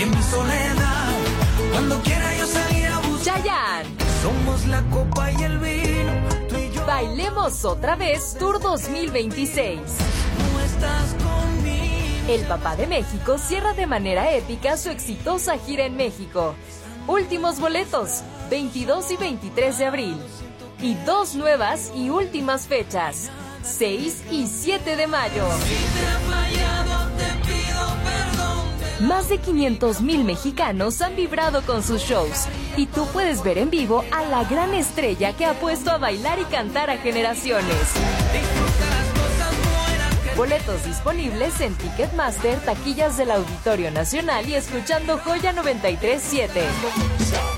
y en mi soledad, cuando quiera yo salir a buscar. Chayanne. Somos la copa y el vino, tú y yo. Bailemos otra vez Tour 2026. No estás conmigo. El Papá de México cierra de manera épica su exitosa gira en México. Últimos boletos, 22 y 23 de abril. Y 2 nuevas y últimas fechas, 6 y 7 de mayo. Si te he fallado, te pido perdón. Más de 500,000 mexicanos han vibrado con sus shows. Y tú puedes ver en vivo a la gran estrella que ha puesto a bailar y cantar a generaciones. Boletos disponibles en Ticketmaster, taquillas del Auditorio Nacional y escuchando Joya 93.7.